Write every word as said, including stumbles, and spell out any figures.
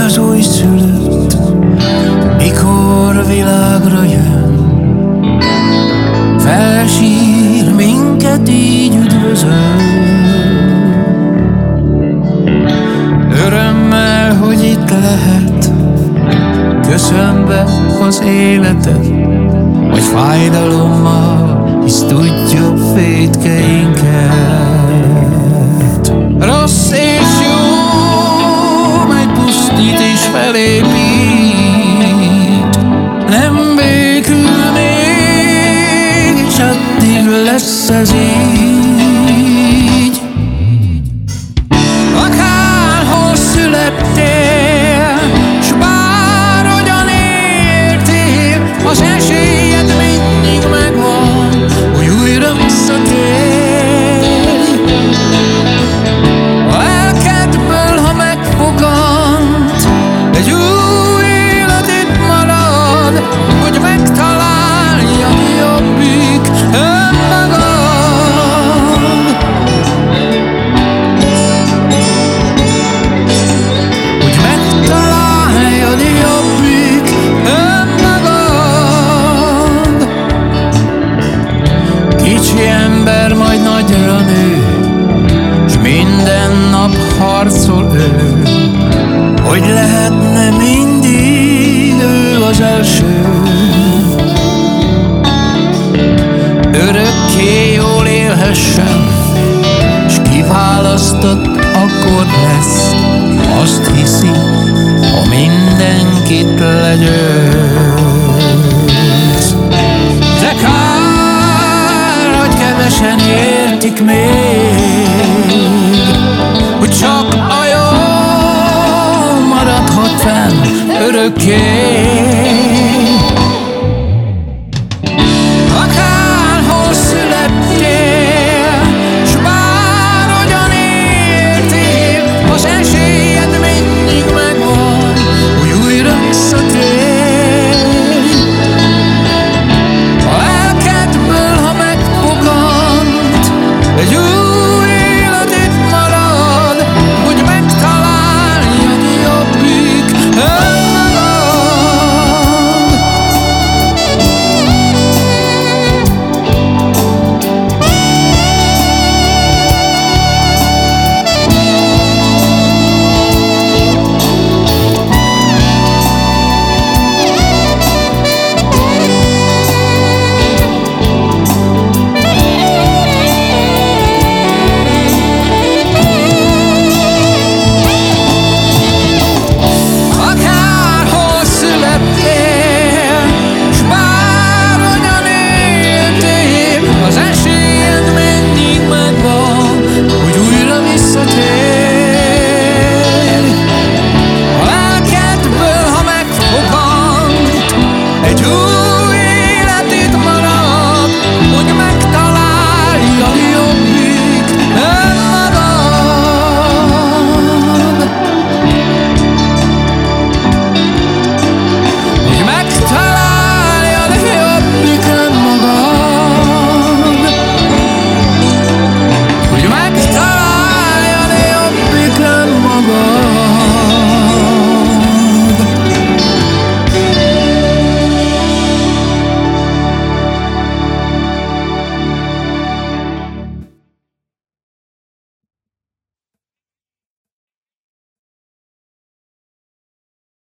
az újszülött, mikor világra jön, felsír, minket így üdvözöl. Örömmel, hogy itt lehet, köszönve az életet, vagy fájdalommal, hisz tudja vétkeinket. Rossz és jó megpusztít és felépít, nem békül még, és addig lesz ez így. Akárhol születtél, s bárhogyan éltél, az esélyed mindig megvan, hogy újra visszatérj. A lelkedből, ha megfogant, egy új élet itt marad, hogy megtaláljad jobbik önmagad. Hogy megtaláljad jobbik önmagad. Kicsi ember majd nagyra nő, s minden nap harcol ő, hogy lehetne mindig ő az első. Örökké jól élhessen, s kiválasztott akkor lesz, azt hiszi, ha mindenkit legyőz. De kár, hogy kevesen értik még, hogy csak a jó maradhat fenn örökké.